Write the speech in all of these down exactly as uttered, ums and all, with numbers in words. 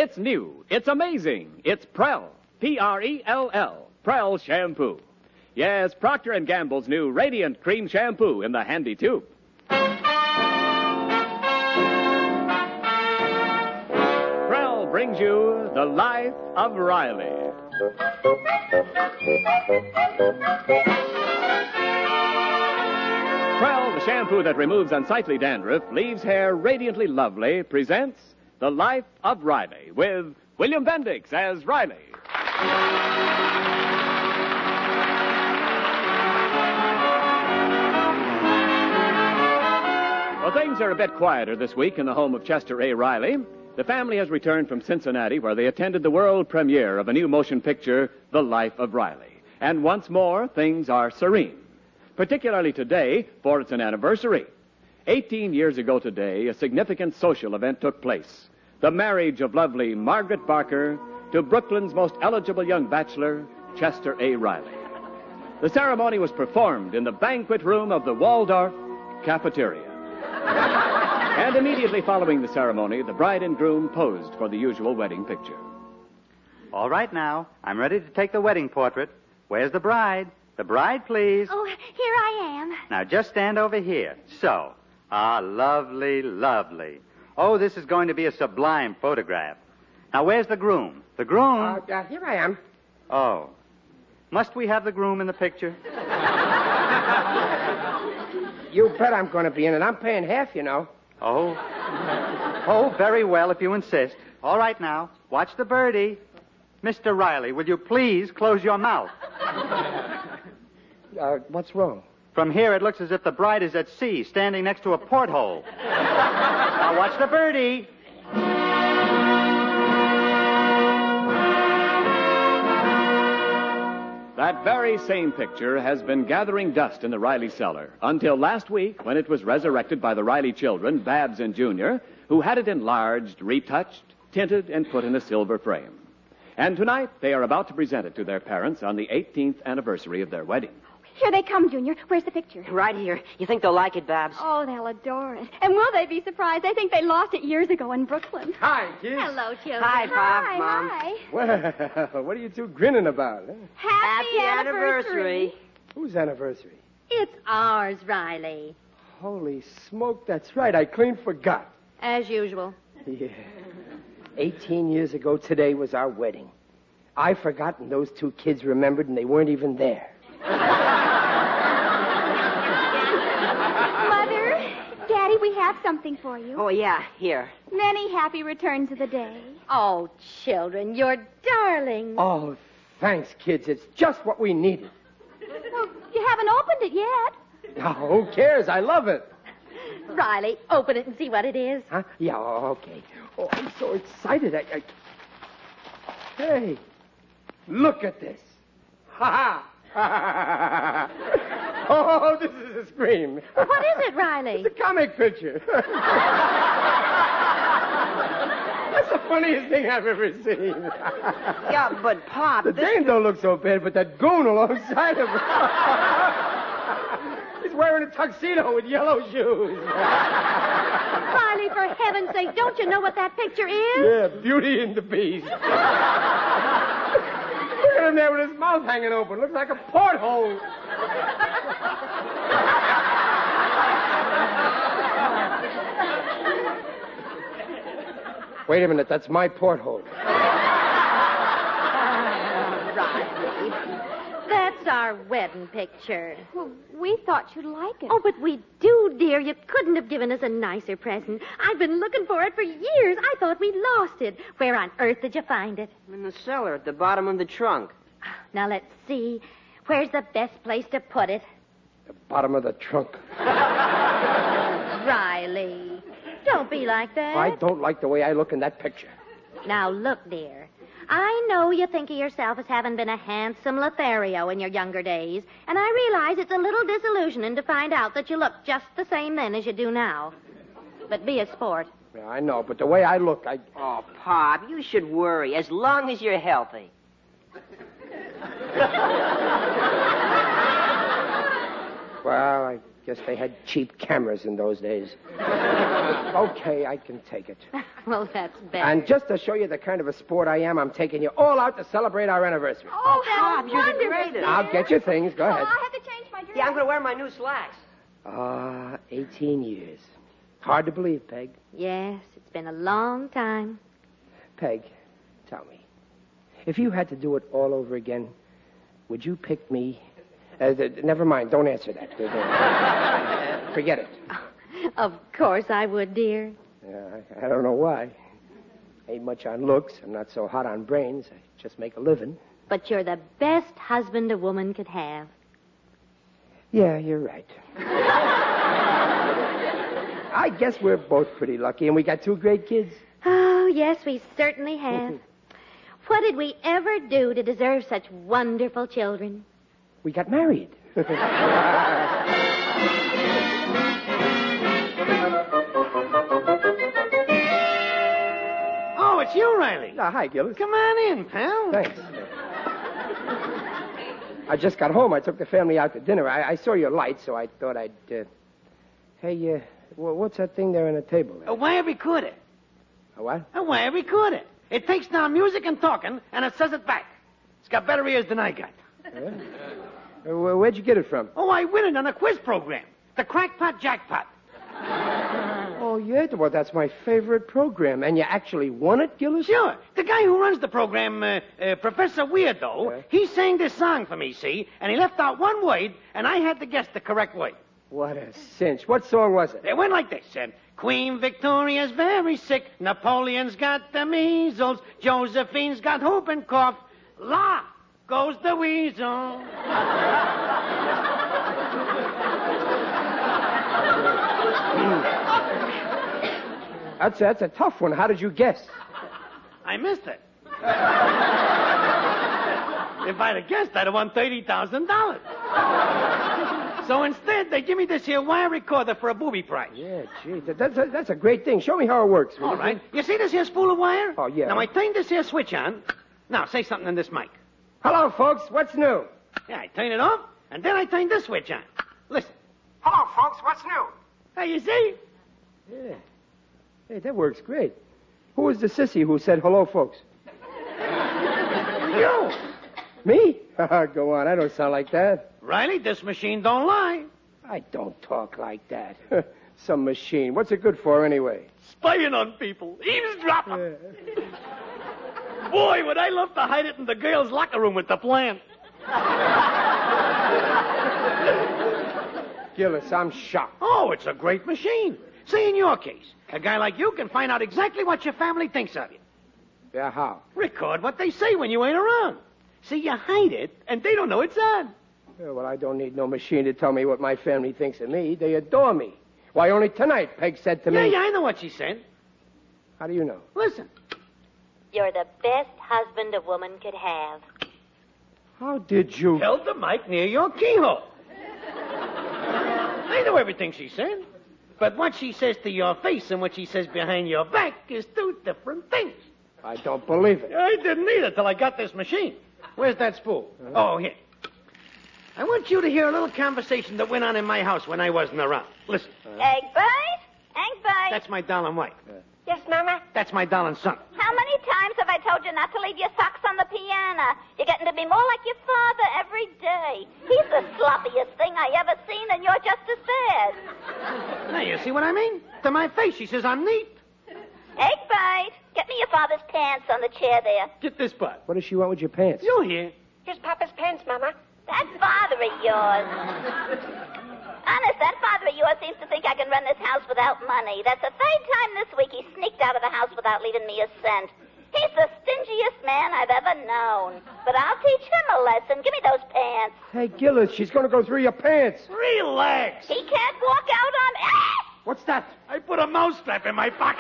It's new. It's amazing. It's Prell. P R E L L. Prell Shampoo. Yes, Procter and Gamble's new Radiant Cream Shampoo in the handy tube. Prell brings you The Life of Riley. Prell, the shampoo that removes unsightly dandruff, leaves hair radiantly lovely, presents The Life of Riley with William Bendix as Riley. Well, things are a bit quieter this week in the home of Chester A. Riley. The family has returned from Cincinnati, where they attended the world premiere of a new motion picture, The Life of Riley. And once more, things are serene. Particularly today, for it's an anniversary. Eighteen years ago today, a significant social event took place. The marriage of lovely Margaret Barker to Brooklyn's most eligible young bachelor, Chester A. Riley. The ceremony was performed in the banquet room of the Waldorf Cafeteria. And immediately following the ceremony, the bride and groom posed for the usual wedding picture. All right now, I'm ready to take the wedding portrait. Where's the bride? The bride, please. Oh, here I am. Now, just stand over here. So. Ah, lovely, lovely. Oh, this is going to be a sublime photograph. Now, where's the groom? The groom? Uh, uh, here I am. Oh. Must we have the groom in the picture? You bet I'm going to be in it. I'm paying half, you know. Oh. Oh, very well, if you insist. All right now, watch the birdie. Mister Riley, will you please close your mouth? Uh, what's wrong? From here, it looks as if the bride is at sea, standing next to a porthole. Now, watch the birdie. That very same picture has been gathering dust in the Riley cellar until last week when it was resurrected by the Riley children, Babs and Junior, who had it enlarged, retouched, tinted, and put in a silver frame. And tonight, they are about to present it to their parents on the eighteenth anniversary of their wedding. Here they come, Junior. Where's the picture? Right here. You think they'll like it, Babs? Oh, they'll adore it. And will they be surprised? I think they lost it years ago in Brooklyn. Hi, kids. Hello, children. Hi, Pop, Hi, Mom. Hi. Well, what are you two grinning about? Huh? Happy, Happy anniversary. Whose anniversary? It's ours, Riley. Holy smoke, that's right. I clean forgot. As usual. Yeah. Eighteen years ago today was our wedding. I forgot, and those two kids remembered, and they weren't even there. Mother, Daddy, we have something for you. Oh, yeah, here. Many happy returns of the day. Oh, children, you're darling. Oh, thanks, kids. It's just what we needed. Well, you haven't opened it yet. Oh, who cares? I love it. Riley, open it and see what it is. Huh? Yeah, oh, okay. Oh, I'm so excited. I, I... Hey, look at this. Ha ha. Oh, this is a scream. Well, what is it, Riley? It's a comic picture. That's the funniest thing I've ever seen. Yeah, but, Pop... The this... dame don't look so bad, but that goon alongside of her. He's wearing a tuxedo with yellow shoes. Riley, for heaven's sake, don't you know what that picture is? Yeah, Beauty and the Beast. Look at him there with his mouth hanging open. Looks like a porthole. Wait a minute, that's my porthole. Riley, that's our wedding picture. Well, we thought you'd like it. Oh, but we do, dear. You couldn't have given us a nicer present. I've been looking for it for years. I thought we'd lost it. Where on earth did you find it? In the cellar at the bottom of the trunk. Now, let's see. Where's the best place to put it? The bottom of the trunk. Riley, don't be like that. I don't like the way I look in that picture. Now, look, dear. I know you think of yourself as having been a handsome Lothario in your younger days, and I realize it's a little disillusioning to find out that you look just the same then as you do now. But be a sport. Yeah, I know, but the way I look, I... Oh, Pop, you should worry, as long as you're healthy. Well, I Guess they had cheap cameras in those days. Okay, I can take it. Well, that's better. And just to show you the kind of a sport I am, I'm taking you all out to celebrate our anniversary. Oh, that's Pop, you're the wonderful, greatest. dear. I'll get your things. Go Oh, ahead. I have to change my dress. Yeah, I'm going to wear my new slacks. Ah, eighteen years. Hard to believe, Peg. Yes, it's been a long time. Peg, tell me, if you had to do it all over again, would you pick me? Uh, th- never mind. Don't answer that. Uh, uh, Forget it. Of course I would, dear. Uh, I, I don't know why. Ain't much on looks. I'm not so hot on brains. I just make a living. But you're the best husband a woman could have. Yeah, you're right. I guess we're both pretty lucky, and we got two great kids. Oh, yes, we certainly have. What did we ever do to deserve such wonderful children? We got married. Oh, it's you, Riley. Ah, hi, Gillis. Come on in, pal. Thanks. I just got home. I took the family out to dinner. I, I saw your light, so I thought I'd... Uh... Hey, uh, wh- what's that thing there on the table? There? A wire recorder. A what? A wire recorder. It takes down music and talking, and it says it back. It's got better ears than I got. Yeah? Uh, wh- where'd you get it from? Oh, I win it on a quiz program. The Crackpot Jackpot. Oh, yeah? Well, that's my favorite program. And you actually won it, Gillis? Sure. The guy who runs the program, uh, uh, Professor Weirdo, Yeah. he sang this song for me, see? And he left out one word, and I had to guess the correct word. What a cinch. What song was it? It went like this. Uh, Queen Victoria's very sick. Napoleon's got the measles. Josephine's got whooping cough. La goes the weasel. That's, that's a tough one. How did you guess? I missed it. If I'd have guessed, I'd have won thirty thousand dollars. So instead, they give me this here wire recorder for a booby prize. Yeah, gee. That, that's, a, that's a great thing. Show me how it works. will All you, right. please? You see this here spool of wire? Oh, yeah. Now, I turn this here switch on. Now, say something in this mic. Hello, folks. What's new? Yeah, I turn it off, and then I turn this switch on. Listen. Hello, folks. What's new? Hey, you see? Yeah. Hey, that works great. Who was the sissy who said hello, folks? You. Me? Go on. I don't sound like that. Riley, this machine don't lie. I don't talk like that. Some machine. What's it good for, anyway? Spying on people. Eavesdropping. Boy, would I love to hide it in the girls' locker room with the plant. Gillis, I'm shocked. Oh, it's a great machine. Say, in your case, a guy like you can find out exactly what your family thinks of you. Yeah, how? Record what they say when you ain't around. See, you hide it, and they don't know it's on. Yeah, well, I don't need no machine to tell me what my family thinks of me. They adore me. Why, only tonight, Peg said to Yeah, me... yeah, I know what she said. How do you know? Listen. You're the best husband a woman could have. How did you... Held the mic near your keyhole. I know everything she said. But what she says to your face and what she says behind your back is two different things. I don't believe it. I didn't either till I got this machine. Where's that spool? Oh, here. I want you to hear a little conversation that went on in my house when I wasn't around. Listen. Egg bite? Egg bite? That's my darling wife. Yes, Mama? That's my darling son. How many times have I told you not to leave your socks on the piano? You're getting to be more like your father every day. He's the sloppiest thing I ever seen, and you're just as bad. Now, you see what I mean? To my face, she says I'm neat. Egg bite. Get me your father's pants on the chair there. Get this butt. What does she want with your pants? You hear? Here's Papa's pants, Mama. That father of yours. Honest, that father of yours seems to think I can run this house without money. That's the third time this week he sneaked out of the house without leaving me a cent. He's the stingiest man I've ever known. But I'll teach him a lesson. Give me those pants. Hey, Gillis, she's going to go through your pants. Relax. He can't walk out on... Ah! What's that? I put a mousetrap in my pocket.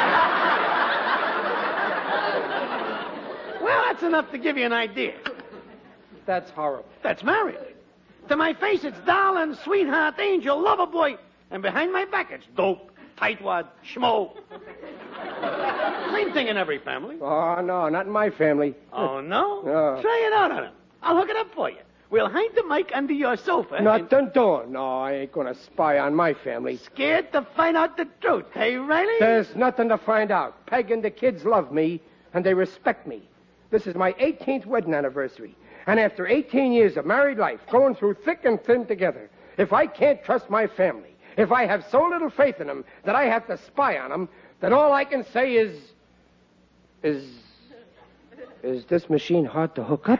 Well, that's enough to give you an idea. That's horrible. That's married. To my face, it's darling, sweetheart, angel, lover boy. And behind my back, it's dope, tightwad, schmo. Same thing in every family. Oh, no, not in my family. Oh, no? No. Try it out on him. I'll hook it up for you. we'll hide the mic under your sofa. Nothing doing. No, I ain't going to spy on my family. Scared to find out the truth, hey, Riley? There's nothing to find out. Peg and the kids love me, and they respect me. This is my eighteenth wedding anniversary. And after eighteen years of married life, going through thick and thin together, if I can't trust my family, if I have so little faith in them that I have to spy on them, then all I can say is... Is... Is this machine hard to hook up?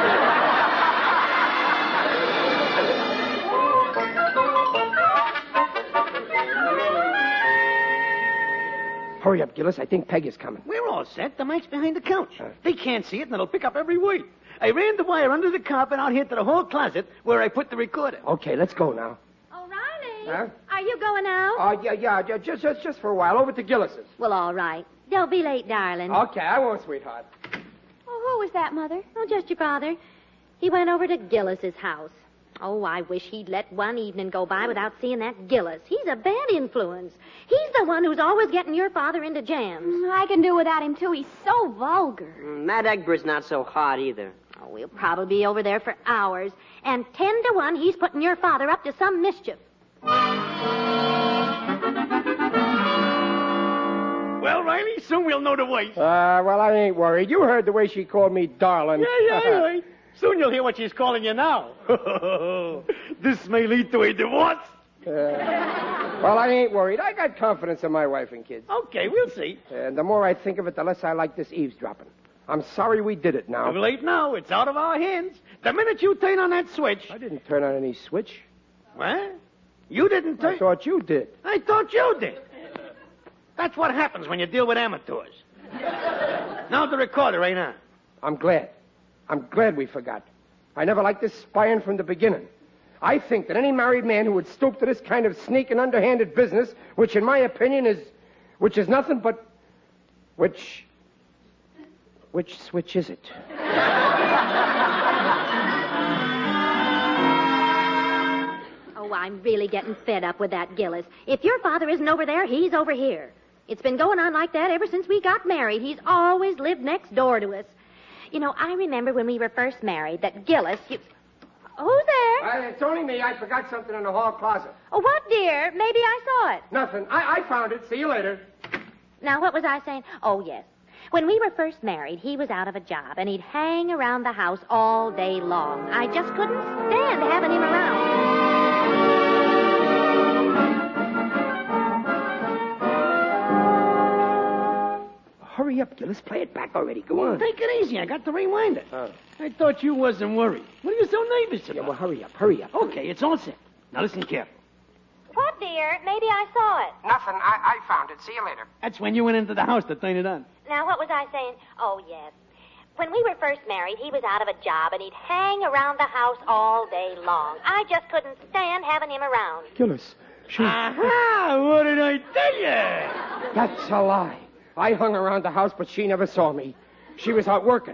Hurry up, Gillis. I think Peg is coming. We're all set. The mic's behind the couch. Uh, they can't see it, and it'll pick up every word. I ran the wire under the carpet out here to the hall closet where I put the recorder. Okay, let's go now. O'Reilly? Huh? Are you going out? Oh, uh, yeah, yeah, yeah, just, just, just for a while. Over to Gillis's. Well, all right. Don't be late, darling. Okay, I won't, sweetheart. Oh, who was that, Mother? Oh, just your father. He went over to Gillis's house. Oh, I wish he'd let one evening go by without seeing that Gillis. He's a bad influence. He's the one who's always getting your father into jams. Mm, I can do without him, too. He's so vulgar. Mm, Matt Egbert's not so hot either. Oh, he'll probably be over there for hours. And ten to one, he's putting your father up to some mischief. Well, Riley, soon we'll know the voice. Uh, well, I ain't worried. You heard the way she called me darling. Yeah, yeah, yeah. Soon you'll hear what she's calling you now. This may lead to a divorce. Uh, well, I ain't worried. I got confidence in my wife and kids. Okay, we'll see. And the more I think of it, the less I like this eavesdropping. I'm sorry we did it now. Too late now. It's out of our hands. The minute you turn on that switch... I didn't turn on any switch. What? You didn't turn... I thought you did. I thought you did. That's what happens when you deal with amateurs. Now the recorder ain't on. I'm glad. I'm glad we forgot. I never liked this spying from the beginning. I think that any married man who would stoop to this kind of sneak and underhanded business, which in my opinion is, which is nothing but, which, which switch is it? Oh, I'm really getting fed up with that Gillis. If your father isn't over there, he's over here. It's been going on like that ever since we got married. He's always lived next door to us. You know, I remember when we were first married that Gillis... You... Who's there? Uh, it's only me. I forgot something in the hall closet. Oh, what, dear? Maybe I saw it. Nothing. I, I found it. See you later. Now, what was I saying? Oh, yes. When we were first married, he was out of a job, and he'd hang around the house all day long. I just couldn't stand having him around. Hurry up, Gillis. Play it back already. Go on. Take it easy. I got to rewind it. Oh. I thought you wasn't worried. What are you so nervous about? Yeah, well, hurry up. Hurry up. Okay, it's all set. Now listen careful. What, dear? Maybe I saw it. Nothing. I, I found it. See you later. That's when you went into the house to turn it on. Now, what was I saying? Oh, yes. When we were first married, he was out of a job, and he'd hang around the house all day long. I just couldn't stand having him around. Gillis, she... Aha! What did I tell you? That's a lie. I hung around the house, but she never saw me. She was out working.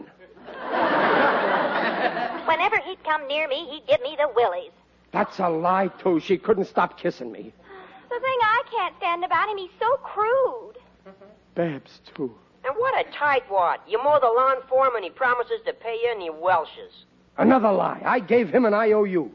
Whenever he'd come near me, he'd give me the willies. That's a lie, too. She couldn't stop kissing me. The thing I can't stand about him, he's so crude. Babs, too. And what a tightwad. You mow the lawn for him and he promises to pay you and he welches. Another lie. I gave him an I O U.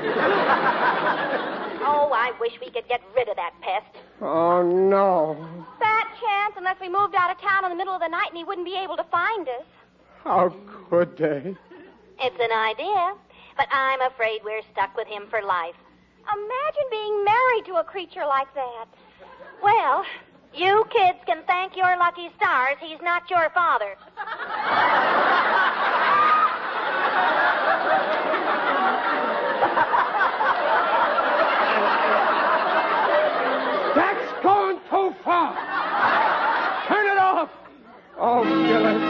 Oh, I wish we could get rid of that pest. Oh, no. Fat chance unless we moved out of town in the middle of the night and he wouldn't be able to find us. How could they? It's an idea, but I'm afraid we're stuck with him for life. Imagine being married to a creature like that. Well, you kids can thank your lucky stars he's not your father. That's going too far. Turn it off. Oh, Gillis.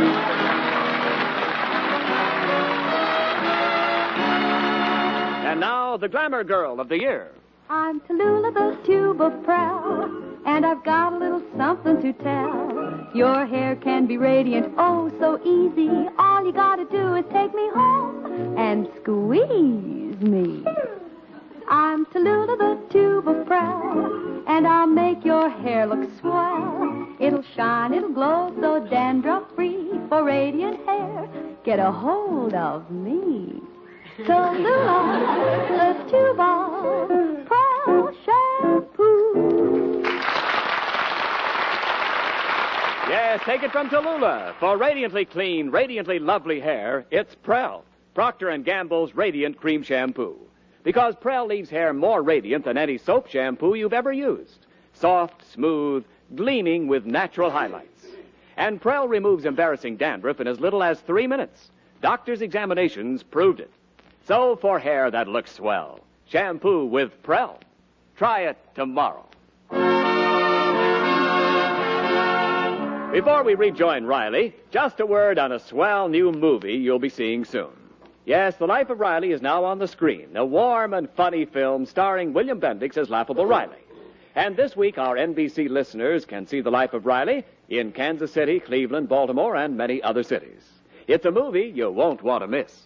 And now, the glamour girl of the year. I'm Tallulah, the tube of proud, and I've got a little something to tell. Your hair can be radiant, oh, so easy. All you gotta do is take me home and squeeze me. I'm Tallulah, the tube of proud, and I'll make your hair look swell. It'll shine, it'll glow, so dandruff-free. For radiant hair, get a hold of me. Tallulah, the tube of Prell shampoo. Yes, take it from Tallulah. For radiantly clean, radiantly lovely hair, it's Prell, Procter and Gamble's Radiant Cream Shampoo. Because Prell leaves hair more radiant than any soap shampoo you've ever used. Soft, smooth, gleaming with natural highlights. And Prell removes embarrassing dandruff in as little as three minutes. Doctors' examinations proved it. So for hair that looks swell, shampoo with Prell. Try it tomorrow. Before we rejoin Riley, just a word on a swell new movie you'll be seeing soon. Yes, The Life of Riley is now on the screen, a warm and funny film starring William Bendix as Laughable Riley. And this week, our N B C listeners can see The Life of Riley in Kansas City, Cleveland, Baltimore, and many other cities. It's a movie you won't want to miss.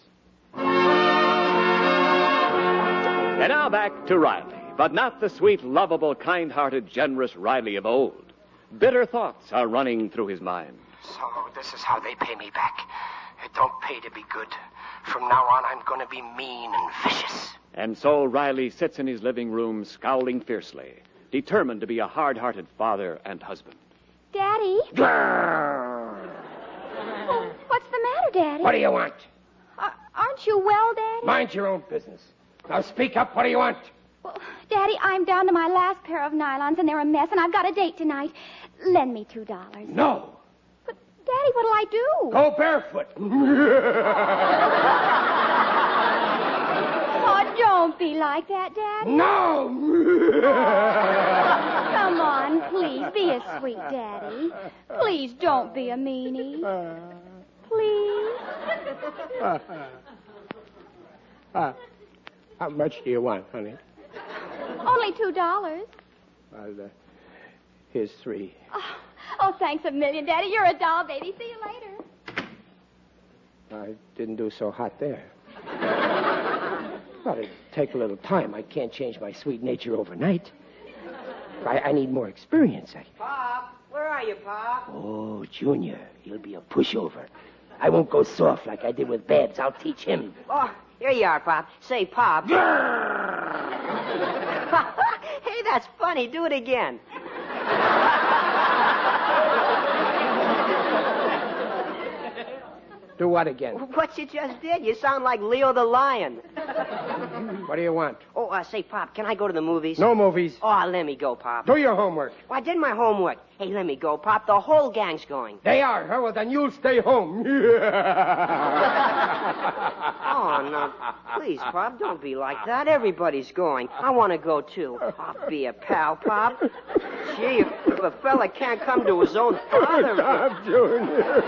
And now back to Riley, but not the sweet, lovable, kind-hearted, generous Riley of old. Bitter thoughts are running through his mind. So this is how they pay me back. It don't pay to be good. From now on, I'm going to be mean and vicious. And so Riley sits in his living room, scowling fiercely, determined to be a hard-hearted father and husband. Daddy? Grrr. Oh, what's the matter, Daddy? What do you want? Uh, aren't you well, Daddy? Mind your own business. Now speak up. What do you want? Well, Daddy, I'm down to my last pair of nylons, and they're a mess, and I've got a date tonight. Lend me two dollars. No. But, Daddy, what'll I do? Go barefoot. Oh, don't be like that, Daddy. No. Come on, please, be a sweet Daddy. Please don't be a meanie. Please. Uh, how much do you want, honey? Only two dollars. Well, uh, here's three. Oh, oh, thanks a million, Daddy. You're a doll, baby. See you later. I didn't do so hot there. Well, it'd take a little time. I can't change my sweet nature overnight. I, I need more experience. I... Pop, where are you, Pop? Oh, Junior, he'll be a pushover. I won't go soft like I did with Babs. I'll teach him. Oh, here you are, Pop. Say, Pop. Hey, that's funny. Do it again. Do what again? What you just did. You sound like Leo the Lion. What do you want? Oh, uh, say, Pop, can I go to the movies? No movies. Oh, let me go, Pop. Do your homework. Well, I did my homework. Hey, let me go, Pop. The whole gang's going. They are, huh? Well, then you'll stay home. Oh, no. Please, Pop, don't be like that. Everybody's going. I want to go, too. I'll be a pal, Pop. Gee, if, if a fella can't come to his own father... Stop, Junior.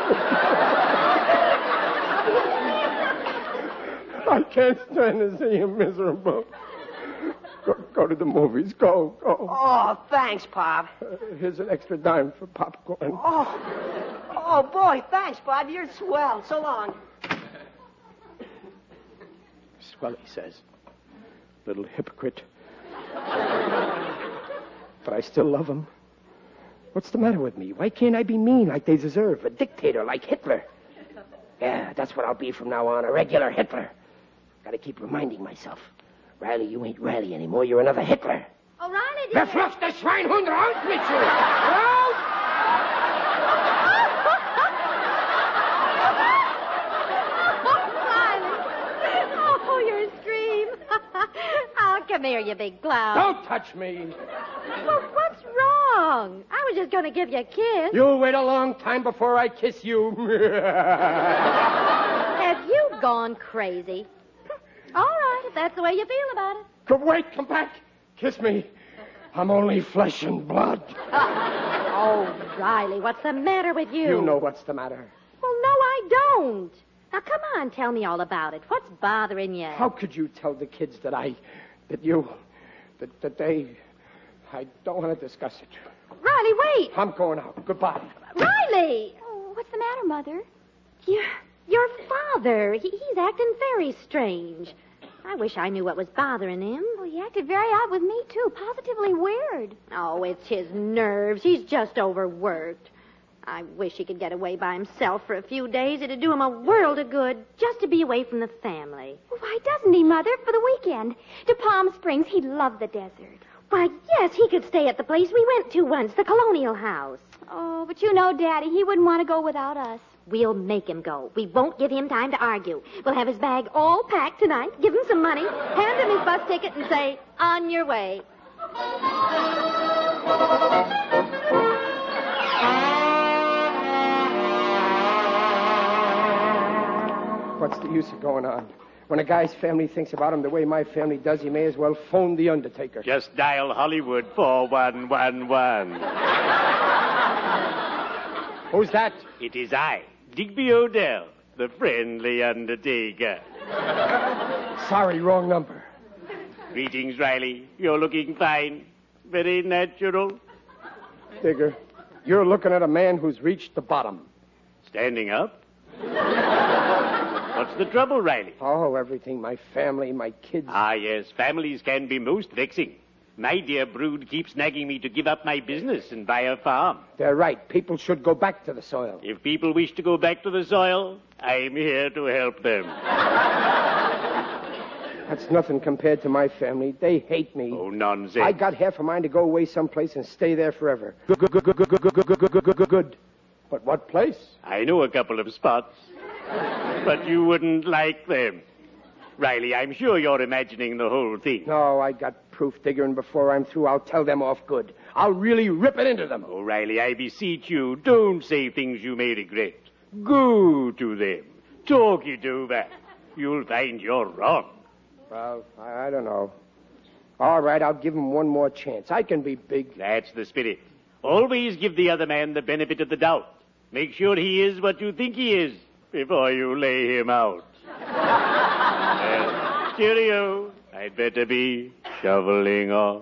I can't stand to see you miserable. Go, go to the movies. Go, go. Oh, thanks, Pop. Uh, here's an extra dime for popcorn. Oh, oh, boy, thanks, Pop. You're swell. So long. Swell, he says. Little hypocrite. But I still love him. What's the matter with me? Why can't I be mean like they deserve? A dictator like Hitler. Yeah, that's what I'll be from now on, a regular Hitler. Gotta keep reminding myself. Riley, you ain't Riley anymore. You're another Hitler. Oh, Riley, dear. Verfluchte Schweinhund, raus mit you! Raus! Oh, you're a scream. Oh, come here, you big clown. Don't touch me. Well, what's wrong? I was just going to give you a kiss. You'll wait a long time before I kiss you. Have you gone crazy? All right, if that's the way you feel about it. Come, wait, come back. Kiss me. I'm only flesh and blood. Oh, Riley, what's the matter with you? You know what's the matter. Well, no, I don't. Now, come on, tell me all about it. What's bothering you? How could you tell the kids that I, that you, that, that they, I don't want to discuss it. Riley, wait. I'm going out. Goodbye. Riley! Oh, what's the matter, Mother? Your, your father, he, he's acting very strange. I wish I knew what was bothering him. Well, he acted very odd with me, too. Positively weird. Oh, it's his nerves. He's just overworked. I wish he could get away by himself for a few days. It'd do him a world of good just to be away from the family. Why doesn't he, Mother, for the weekend? To Palm Springs. He'd love the desert. Why, yes, he could stay at the place we went to once, the Colonial House. Oh, but you know, Daddy, he wouldn't want to go without us. We'll make him go. We won't give him time to argue. We'll have his bag all packed tonight, give him some money, hand him his bus ticket, and say, on your way. What's the use of going on? When a guy's family thinks about him the way my family does, he may as well phone the undertaker. Just dial Hollywood four one one one. Who's that? It is I, Digby Odell, the friendly undertaker. Sorry, wrong number. Greetings, Riley. You're looking fine. Very natural. Digger, you're looking at a man who's reached the bottom. Standing up? What's the trouble, Riley? Oh, everything. My family, my kids. Ah, yes. Families can be most vexing. My dear brood keeps nagging me to give up my business and buy a farm. They're right. People should go back to the soil. If people wish to go back to the soil, I'm here to help them. That's nothing compared to my family. They hate me. Oh, nonsense. I got half a mind to go away someplace and stay there forever. Good, good, good, good, good, good, good, good, good, good, good. But what place? I know a couple of spots. But you wouldn't like them. Riley, I'm sure you're imagining the whole thing. No, I got proof, Digger, and before I'm through, I'll tell them off good. I'll really rip it into them. Oh, Riley, I beseech you, don't say things you may regret. Go to them. Talk it over. You'll find you're wrong. Well, I, I don't know. All right, I'll give him one more chance. I can be big. That's the spirit. Always give the other man the benefit of the doubt. Make sure he is what you think he is before you lay him out. Well, cheerio. I'd better be shoveling off.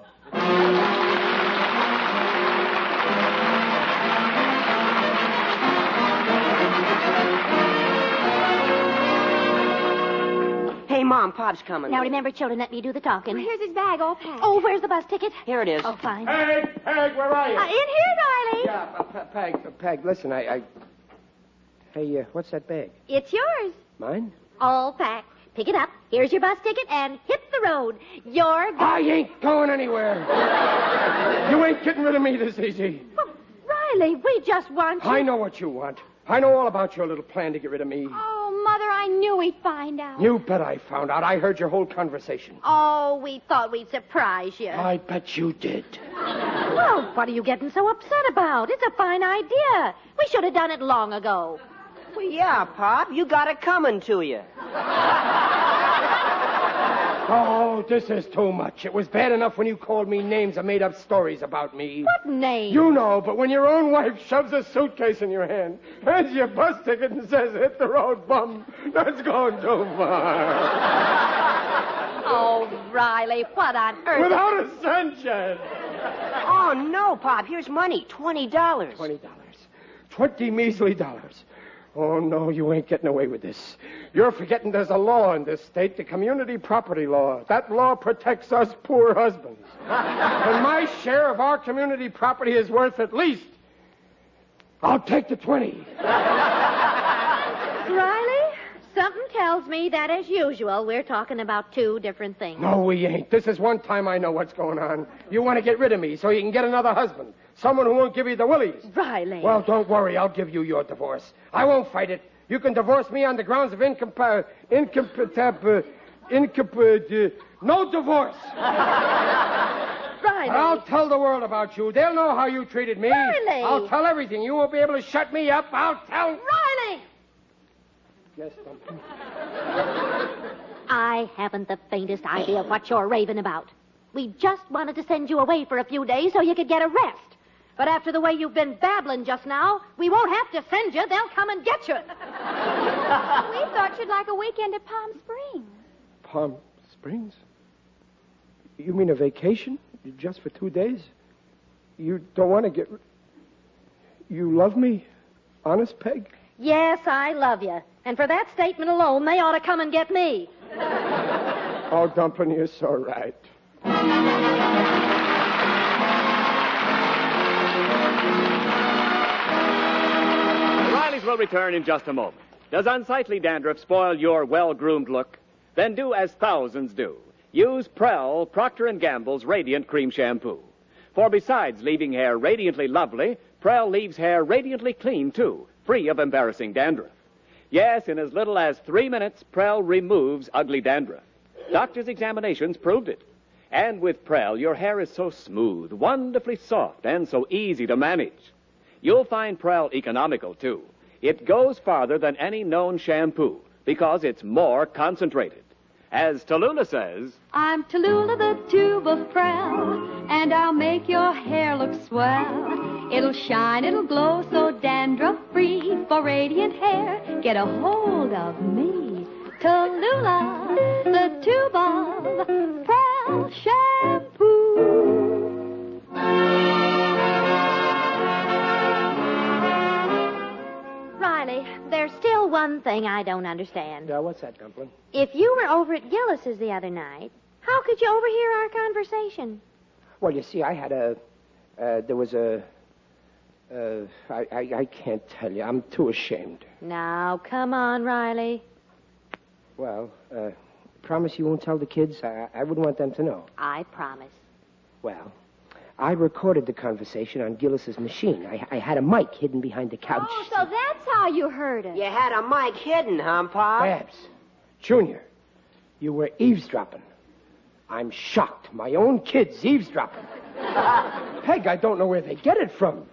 Hey, Mom, Pop's coming. Now remember, children, let me do the talking. Well, here's his bag all packed. Oh, where's the bus ticket? Here it is. Oh, fine. Peg, Peg, where are you? Uh, in here, Riley. Yeah, uh, P- Peg, uh, Peg, listen, I... I... Hey, uh, what's that bag? It's yours. Mine? All packed. Pick it up. Here's your bus ticket and hit the road. You're go- I ain't going anywhere. You ain't getting rid of me this easy. Well, Riley, we just want you... I know what you want. I know all about your little plan to get rid of me. Oh, Mother, I knew he'd find out. You bet I found out. I heard your whole conversation. Oh, we thought we'd surprise you. I bet you did. Well, what are you getting so upset about? It's a fine idea. We should have done it long ago. Well, yeah, Pop, you got it coming to you. Oh, this is too much. It was bad enough when you called me names and made up stories about me. What name? You know, but when your own wife shoves a suitcase in your hand, hands you a bus ticket and says, hit the road, bum, that's going too far. Oh, Riley, what on earth? Without a sunshine. Oh, no, Pop, here's money, twenty dollars. Twenty dollars. Twenty measly dollars. Oh, no, you ain't getting away with this. You're forgetting there's a law in this state, the community property law. That law protects us poor husbands. And my share of our community property is worth at least... I'll take the twenty. Riley, something tells me that, as usual, we're talking about two different things. No, we ain't. This is one time I know what's going on. You want to get rid of me so you can get another husband. Someone who won't give you the willies. Riley. Well, don't worry. I'll give you your divorce. I won't fight it. You can divorce me on the grounds of incompa... Incompa... Incompa... Uh, no divorce. Riley. And I'll tell the world about you. They'll know how you treated me. Riley. I'll tell everything. You won't be able to shut me up. I'll tell... Riley! Yes, Dumpy. I haven't the faintest idea of what you're raving about. We just wanted to send you away for a few days so you could get a rest. But after the way you've been babbling just now, we won't have to send you. They'll come and get you. We thought you'd like a weekend at Palm Springs. Palm Springs? You mean a vacation? Just for two days? You don't want to get... You love me? Honest, Peg? Yes, I love you. And for that statement alone, they ought to come and get me. Oh, Dumpling, you're so right. Friends will return in just a moment. Does unsightly dandruff spoil your well-groomed look? Then do as thousands do. Use Prell Procter and Gamble's Radiant Cream Shampoo. For besides leaving hair radiantly lovely, Prell leaves hair radiantly clean, too, free of embarrassing dandruff. Yes, in as little as three minutes, Prell removes ugly dandruff. Doctors' examinations proved it. And with Prell, your hair is so smooth, wonderfully soft, and so easy to manage. You'll find Prell economical, too. It goes farther than any known shampoo because it's more concentrated. As Tallulah says, I'm Tallulah, the tube of Prell, and I'll make your hair look swell. It'll shine, it'll glow so dandruff-free. For radiant hair, get a hold of me. Tallulah, the tube of Prell shampoo. Riley, there's still one thing I don't understand. Uh, what's that, Dumplin'? If you were over at Gillis's the other night, how could you overhear our conversation? Well, you see, I had a... Uh, there was a... Uh, I, I, I can't tell you. I'm too ashamed. Now, come on, Riley. Well, uh, promise you won't tell the kids? I, I wouldn't want them to know. I promise. Well, I recorded the conversation on Gillis's machine. I, I had a mic hidden behind the couch. Oh, so that's how you heard it. You had a mic hidden, huh, Pop? Babs, Junior, you were eavesdropping. I'm shocked. My own kids eavesdropping. Peg, I don't know where they get it from.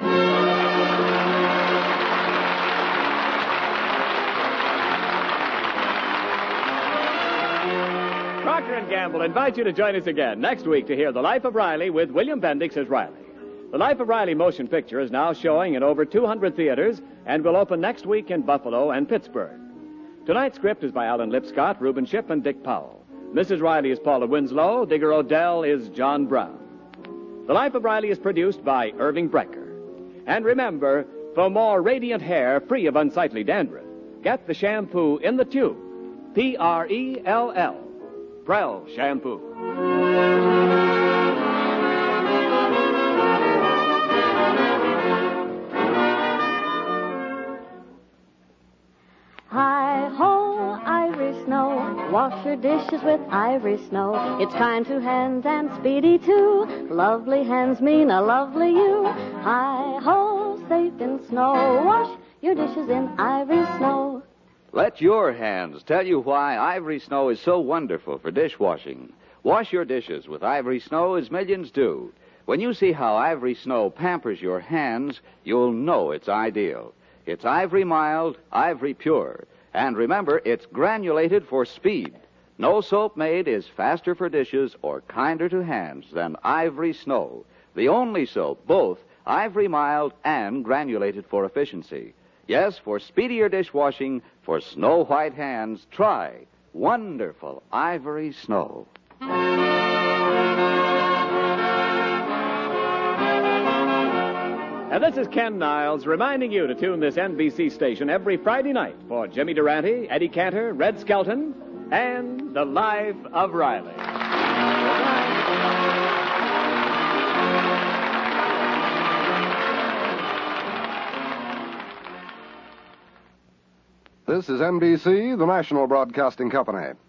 Procter and Gamble invite you to join us again next week to hear The Life of Riley with William Bendix as Riley. The Life of Riley motion picture is now showing in over two hundred theaters and will open next week in Buffalo and Pittsburgh. Tonight's script is by Alan Lipscott, Reuben Ship, and Dick Powell. Missus Riley is Paula Winslow. Digger Odell is John Brown. The Life of Riley is produced by Irving Brecker. And remember, for more radiant hair free of unsightly dandruff, get the shampoo in the tube. P R E L L. Prell Shampoo. Hi-ho, Ivory Snow, wash your dishes with Ivory Snow. It's kind to hands and speedy too. Lovely hands mean a lovely you. Hi-ho, safe in snow, wash your dishes in Ivory Snow. Let your hands tell you why Ivory Snow is so wonderful for dishwashing. Wash your dishes with Ivory Snow as millions do. When you see how Ivory Snow pampers your hands, you'll know it's ideal. It's Ivory Mild, Ivory Pure. And remember, it's granulated for speed. No soap made is faster for dishes or kinder to hands than Ivory Snow. The only soap, both Ivory Mild and granulated for efficiency. Yes, for speedier dishwashing, for snow-white hands, try wonderful Ivory Snow. And this is Ken Niles reminding you to tune this N B C station every Friday night for Jimmy Durante, Eddie Cantor, Red Skelton, and The Life of Riley. This is N B C, the national broadcasting company.